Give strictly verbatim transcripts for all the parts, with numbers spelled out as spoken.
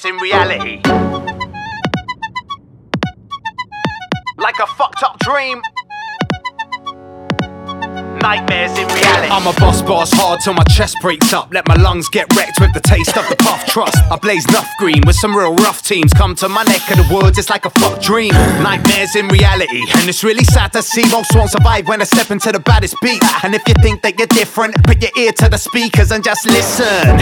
Nightmares in reality. Like a fucked up dream. Nightmares in reality. I'm a boss, boss hard till my chest breaks up. Let my lungs get wrecked with the taste of the puff trust. I blaze enough green with some real rough teams. Come to my neck of the woods, it's like a fuck dream. Nightmares in reality. And it's really sad to see most won't survive when I step into the baddest beat. And if you think that you're different, put your ear to the speakers and just listen.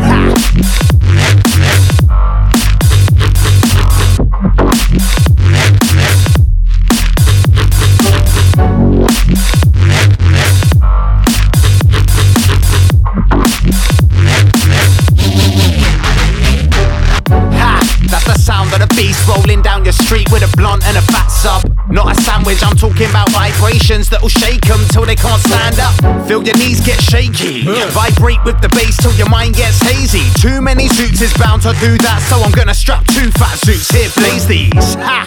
Rolling down your street with a blunt and a fat sub. Not a sandwich, I'm talking about vibrations that'll shake them till they can't stand up. Feel your knees get shaky. Vibrate with the bass till your mind gets hazy. Too many suits is bound to do that, so I'm gonna strap two fat suits. Here, blaze these. Ha!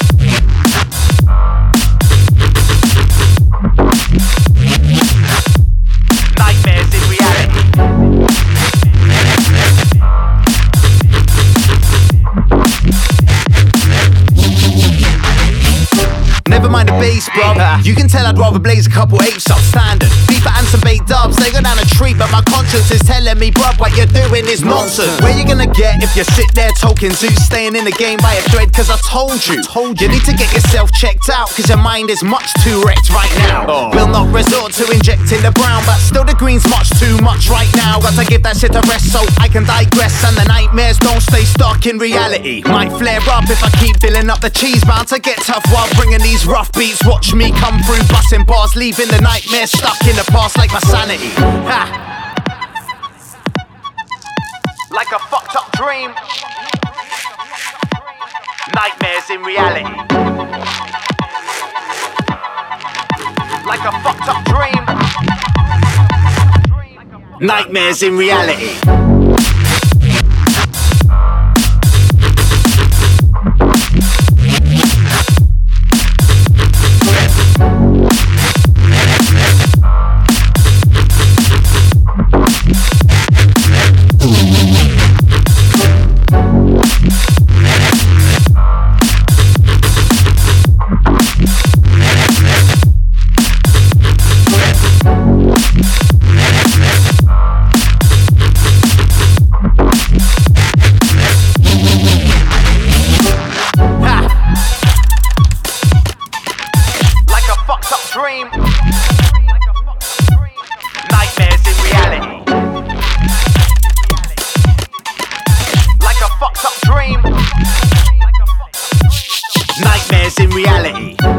Nightmares in reality. Never mind the bass, bro. You can tell I'd rather blaze a couple apes up standard. FIFA and some bait dubs, they go down a treat, but my conscience is telling me, bruv, what you're doing is nonsense. Where you gonna get if you sit there talking Zeus, staying in the game by a thread? Cause I told you, told you, you need to get yourself checked out, cause your mind is much too wrecked right now. Oh. Will not resort to injecting the brown, but still the green's much too much right now. Got to give that shit a rest so I can digress, and the nightmares don't stay stuck in reality. Might flare up if I keep filling up the cheese, bound to get tough while bringing these rough beats. Watch me come through, busting bars, leaving the nightmare stuck in the past like my sanity. Ha. Like a fucked up dream. Nightmares in reality. Like a fucked up dream. Nightmares in reality. Nightmares in reality. Like a fucked up dream. Nightmares in reality.